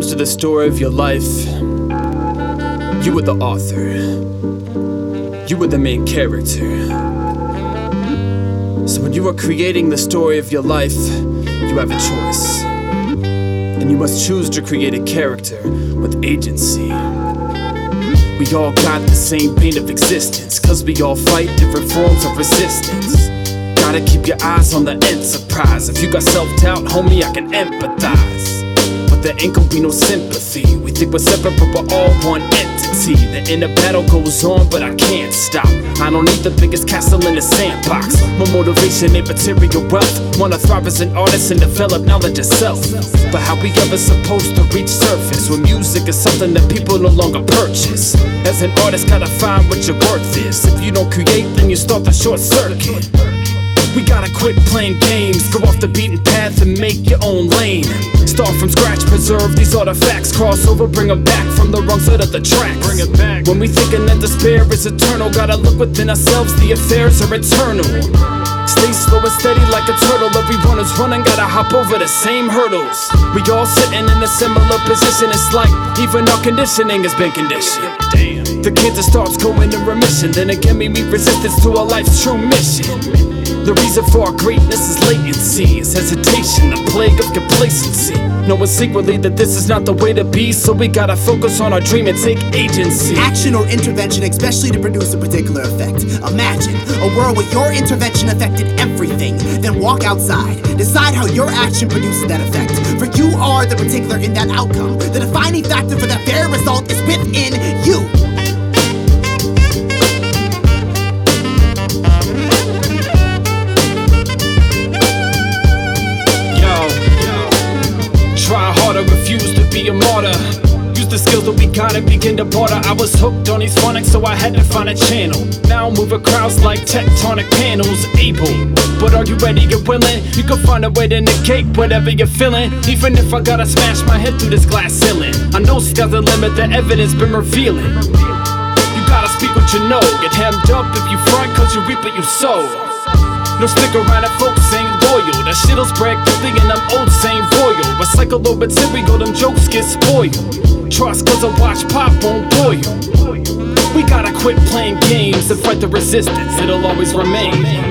comes to the story of your life, you are the author. You are the main character. So when you are creating the story of your life, you have a choice. And you must choose to create a character with agency. We all got the same pain of existence, cause we all fight different forms of resistance. Gotta keep your eyes on the enterprise. If you got self-doubt, homie, I can empathize. But there ain't gon' be no sympathy. We think we're separate, but we're all one entity. The inner battle goes on, but I can't stop. I don't need the biggest castle in the sandbox. My motivation ain't material wealth. Wanna thrive as an artist and develop knowledge of self. But how we ever supposed to reach surface when music is something that people no longer purchase? As an artist, gotta find what your worth is. If you don't create, then you start the short circuit. We gotta quit playing games, go off the beaten path and make your own lane. Start from scratch, preserve these artifacts. Cross over, bring them back from the wrong side of the tracks. Bring it back. When we thinking that despair is eternal, gotta look within ourselves, the affairs are eternal. Stay slow and steady like a turtle. Everyone is running, gotta hop over the same hurdles. We all sitting in a similar position. It's like even our conditioning has been conditioned. Damn. The cancer starts going in remission, then again we meet resistance to our life's true mission. The reason for our greatness is latency, is hesitation, the plague of complacency. Knowing secretly that this is not the way to be, so we gotta focus on our dream and take agency. Action or intervention, especially to produce a particular effect. Imagine a world where your intervention affected everything. Then walk outside, decide how your action produces that effect. For you are the particular in that outcome. The defining factor for that very result is within you. Try harder, refuse to be a martyr. Use the skills that we got and begin to barter. I was hooked on these phonics, so I had to find a channel. Now I'm moving crowds like tectonic panels. Able, but are you ready and willing? You can find a way to negate whatever you're feeling. Even if I gotta smash my head through this glass ceiling, I know sky's the limit, the evidence been revealing. You gotta speak what you know. Get hemmed up if you front, cause you reap what you sow. No stick around if folks ain't loyal. That shit'll spread quickly and I'm old, same royal. Recycle the material, them jokes get spoiled. Trust cause a watch pop won't boil. We gotta quit playing games and fight the resistance, it'll always remain.